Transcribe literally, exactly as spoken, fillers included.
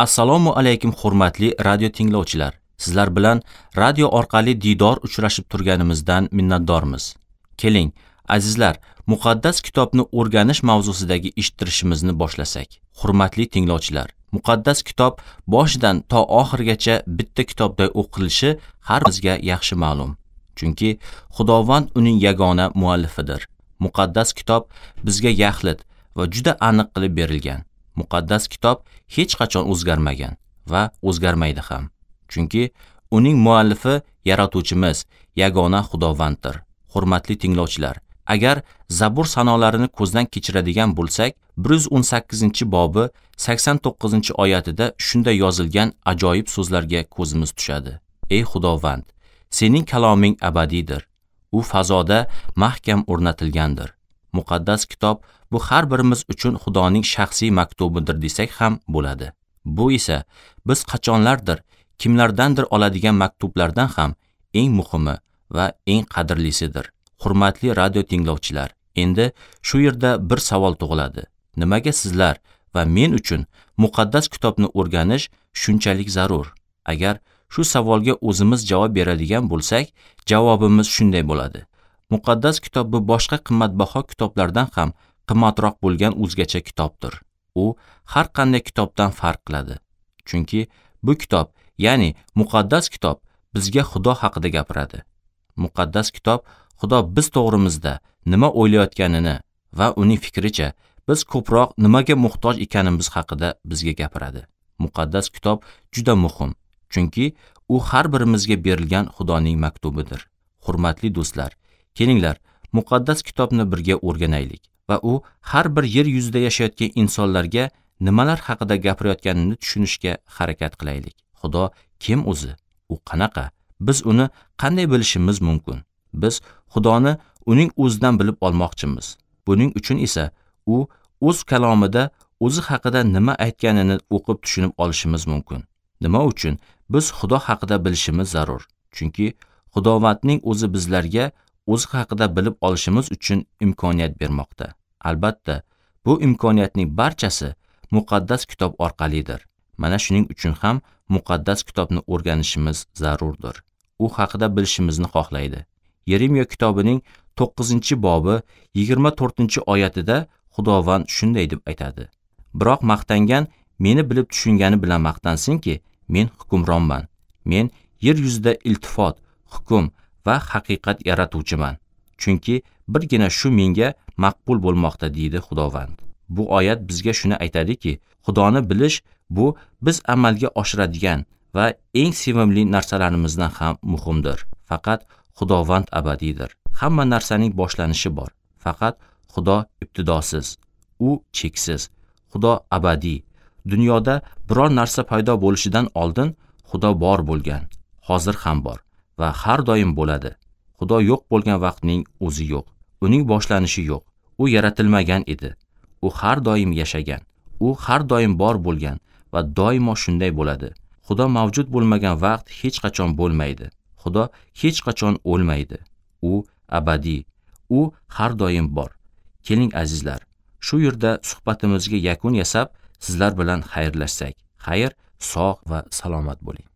Assalomu alaykum hurmatli radio tinglovchilar. Sizlar bilan radio orqali diydor uchrashib turganimizdan minnatdormiz. Keling, azizlar, muqaddas kitobni o'rganish mavzusidagi eshittirishimizni boshlasak. Hurmatli tinglovchilar, muqaddas kitob boshidan to oxirigacha bitta kitobday o'qilishi har bizga yaxshi ma'lum. Chunki Xudovand uning yagona muallifidir. Muqaddas kitob bizga yaxlit va juda aniq qilib berilgan. Muqaddas kitob hech qachon o'zgarmagan va o'zgarmaydi ham. Chunki uning muallifi yaratuvchimiz, yagona Xudovanddir. Hurmatli tinglovchilar, agar Zabur sanolarini ko'zdan kechiradigan bo'lsak, bir yuz o'n sakkizinchi bobi sakson to'qqizinchi oyatida shunday yozilgan ajoyib so'zlarga ko'zimiz tushadi. Ey Xudovand, sening kaloming abadiydir. U fazoda mahkam o'rnatilgandir. Muqaddas kitob bu har birimiz uchun Xudoning shaxsiy maktubidir desak ham bo'ladi. Bu esa biz qachonlardir kimlardandir oladigan maktublardan ham eng muhimi va eng qadrlisidir. Hurmatli radio tinglovchilar, endi shu yerda bir savol tug'iladi. Nimaga sizlar va men uchun muqaddas kitobni o'rganish shunchalik zarur? Agar shu savolga o'zimiz javob beradigan bo'lsak, javobimiz shunday bo'ladi. Muqaddas kitob bu boshqa qimmatbaho kitoblardan ham qimmatroq bo'lgan o'zgacha kitobdir. U har qanday kitobdan farq qiladi. Chunki bu kitob, ya'ni muqaddas kitob bizga Xudo haqida gapiradi. Muqaddas kitob Xudo biz to'g'rimizda nima o'ylayotganini va uning fikricha biz ko'proq nimaga muhtoj ekanimiz haqida bizga gapiradi. Muqaddas kitob juda muhim, chunki u har birimizga berilgan Xudoning maktubidir. Hurmatli do'stlar, kelinglar, muqaddas kitobni birga o'rganaylik va u har bir yer yuzida yashayotgan insonlarga nimalar haqida gapirayotganini tushunishga harakat qilaylik. Xudo kim o'zi? U qanaqa? Biz uni qanday bilishimiz mumkin? Biz Xudoni uning o'zidan bilib olmoqchimiz. Buning uchun esa u o'z kalomida o'zi haqida nima aytganini o'qib tushunib olishimiz mumkin. Nima uchun biz Xudo haqida bilishimiz zarur? Chunki Xudovandning o'zi bizlarga o'zi haqida bilib olishimiz uchun imkoniyat bermoqda. Albatta, bu imkoniyatning barchasi muqaddas kitob orqalidir. Mana shuning uchun ham muqaddas kitobni o'rganishimiz zarurdir. U haqida bilishimizni xohlaydi. Yeremiya kitobining to'qqizinchi bobi yigirma to'rtinchi oyatida Xudovand shunday deb aytadi. Biroq maqtangan meni bilib tushungani bilan maqtansinki, men hukmronman. Men yer yuzida iltifot, hukm va haqiqat yaratuvchiman. Chunki birgina shu menga maqbul bo'lmoqda deydi Xudovand. Bu oyat bizga shuni aytadiki, Xudoni bilish bu biz amalga oshiradigan va eng sevimli narsalarimizdan ham muhimdir. Faqat Xudovand abadiydir. Hamma narsaning boshlanishi bor. Faqat Xudo ibtidosiz. U cheksiz. Xudo abadiy. Dunyoda biror narsa paydo bo'lishidan oldin Xudo bor bo'lgan, hozir ham bor va har doim bo'ladi. Xudo yo'q bo'lgan vaqtning o'zi yo'q. Uning boshlanishi yo'q. U yaratilmagan edi. U har doim yashagan. U har doim bor bo'lgan va doimo shunday bo'ladi. Xudo mavjud bo'lmagan vaqt hech qachon bo'lmaydi. Xudo hech qachon o'lmaydi. U abadiy. U har doim bor. Keling azizlar, shu yerda suhbatimizga yakun yasab, sizlar bilan xayrlashsak. Xayr, sog' va salomat bo'ling.